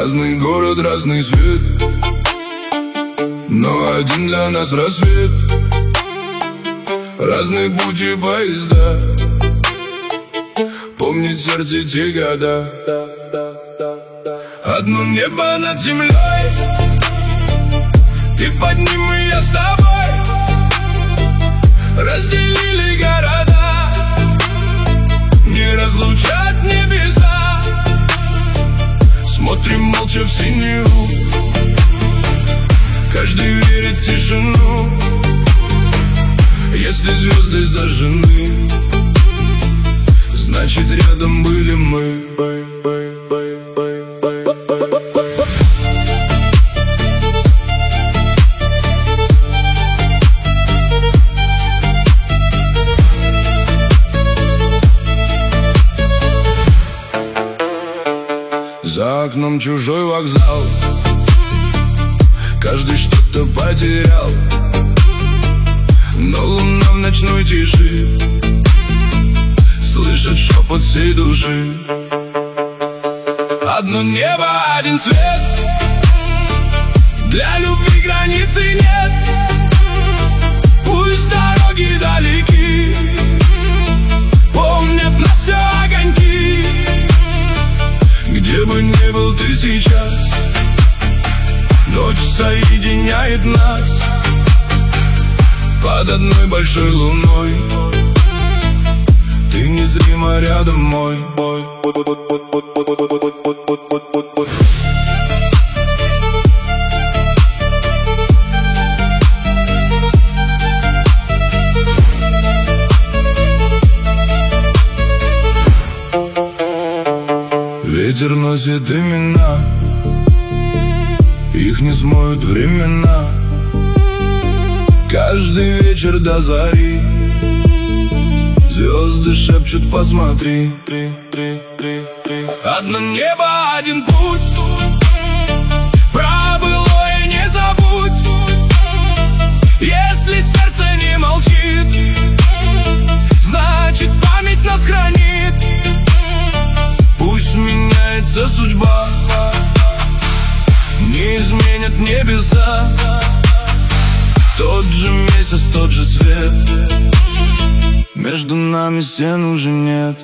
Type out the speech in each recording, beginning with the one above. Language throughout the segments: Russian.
Разный город, разный свет, но один для нас рассвет. Разные пути, поезда, помнит сердце те года. Одно небо над землей, ты под ним и я с тобой. Разделили города, не разлучат небеса. Смотрим молча в синеву, каждый верит в тишину. Если звезды зажжены, значит рядом были мы. За окном чужой вокзал, каждый что-то потерял, но луна в ночной тиши слышит шепот всей души. Одно небо, один свет, для любви границы нет. Пусть дороги далеки, помнят нас все огоньки. Где бы ни был ты сейчас, ночь соединяет нас под одной большой луной. Ты незримо рядом мой. Ветер носит имена, их не смоют времена. Каждый вечер до зари звезды шепчут: посмотри. Одно небо, один путь, про былое не забудь. Если сердце не молчит, значит память нас хранит. Пусть меняется судьба, не изменят небеса. Тот же месяц, тот же свет, между нами стен уже нет.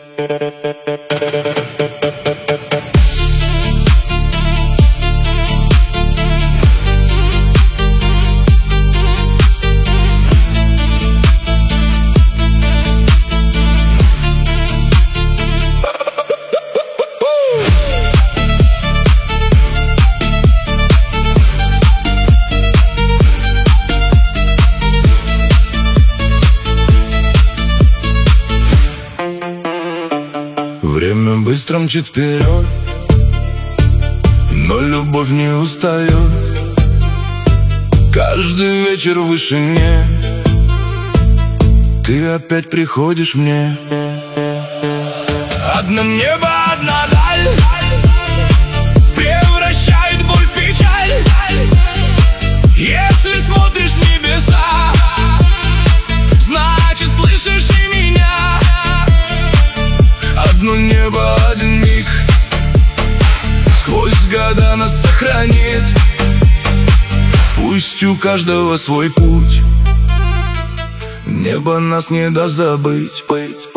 Время быстро мчит вперед, но любовь не устает. Каждый вечер в вышине ты опять приходишь мне. Одно небо, одна даль превращает боль в печаль. Если смотришь в небеса, значит слышишь и меня. Одно небо, один миг, сквозь года нас сохранит. Пусть у каждого свой путь, небо нас не даст забыть.